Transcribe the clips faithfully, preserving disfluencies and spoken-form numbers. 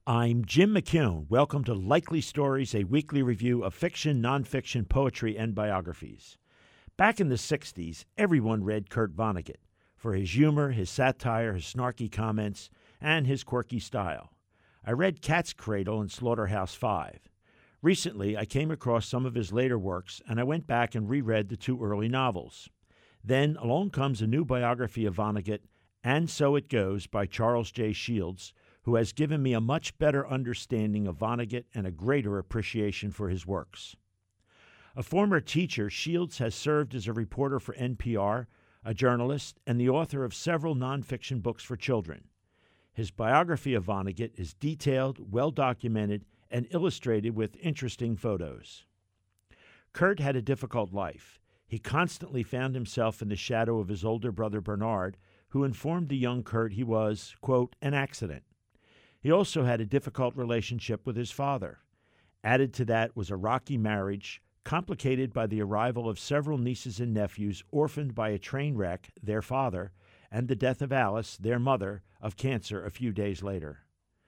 I'm Jim McKeown. Welcome to Likely Stories, a weekly review of fiction, nonfiction, poetry, and biographies. Back in the sixties, everyone read Kurt Vonnegut for his humor, his satire, his snarky comments, and his quirky style. I read Cat's Cradle and Slaughterhouse Five. Recently, I came across some of his later works, and I went back and reread the two early novels. Then along comes a new biography of Vonnegut, And So It Goes by Charles J. Shields, who has given me a much better understanding of Vonnegut and a greater appreciation for his works. A former teacher, Shields has served as a reporter for N P R, a journalist, and the author of several nonfiction books for children. His biography of Vonnegut is detailed, well-documented, and illustrated with interesting photos. Kurt had a difficult life. He constantly found himself in the shadow of his older brother Bernard, who informed the young Kurt he was, quote, an accident. He also had a difficult relationship with his father. Added to that was a rocky marriage, complicated by the arrival of several nieces and nephews orphaned by a train wreck, their father, and the death of Alice, their mother, of cancer a few days later.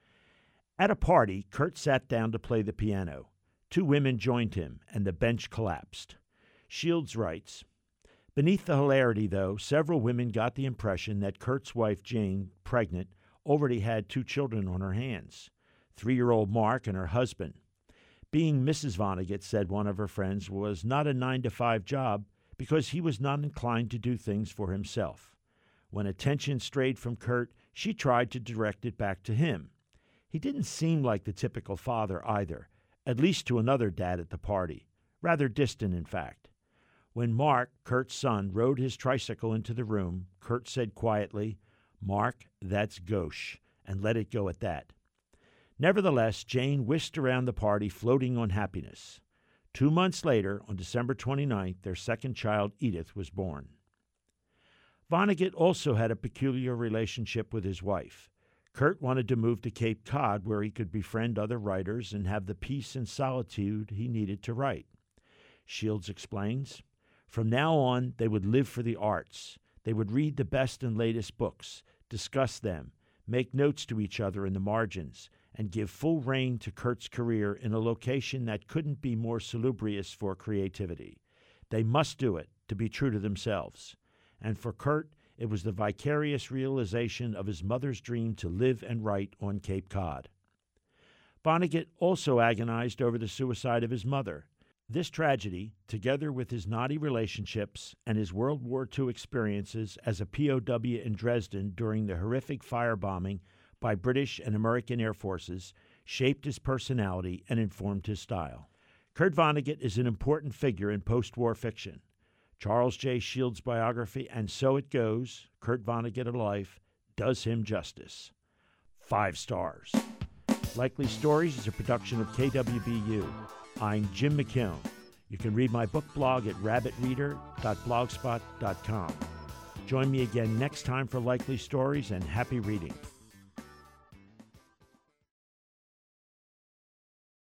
At a party, Kurt sat down to play the piano. Two women joined him, and the bench collapsed. Shields writes, beneath the hilarity, though, several women got the impression that Kurt's wife, Jane, pregnant, already had two children on her hands, three-year-old Mark and her husband. Being Missus Vonnegut, said one of her friends, was not a nine-to-five job because he was not inclined to do things for himself. When attention strayed from Kurt, she tried to direct it back to him. He didn't seem like the typical father either, at least to another dad at the party, rather distant in fact. When Mark, Kurt's son, rode his tricycle into the room, Kurt said quietly, Mark, that's gauche, and let it go at that. Nevertheless, Jane whisked around the party floating on happiness. Two months later, on December twenty-ninth, their second child, Edith, was born. Vonnegut also had a peculiar relationship with his wife. Kurt wanted to move to Cape Cod where he could befriend other writers and have the peace and solitude he needed to write. Shields explains, from now on, they would live for the arts. They would read the best and latest books, discuss them, make notes to each other in the margins, and give full rein to Kurt's career in a location that couldn't be more salubrious for creativity. They must do it to be true to themselves. And for Kurt, it was the vicarious realization of his mother's dream to live and write on Cape Cod. Vonnegut also agonized over the suicide of his mother. This tragedy, together with his knotty relationships and his World War Two experiences as a P O W in Dresden during the horrific firebombing by British and American air forces, shaped his personality and informed his style. Kurt Vonnegut is an important figure in post-war fiction. Charles J. Shields' biography, And So It Goes, Kurt Vonnegut a Life, does him justice. Five stars. Likely Stories is a production of K W B U. I'm Jim McKeown. You can read my book blog at rabbit reader dot blogspot dot com. Join me again next time for Likely Stories, and happy reading.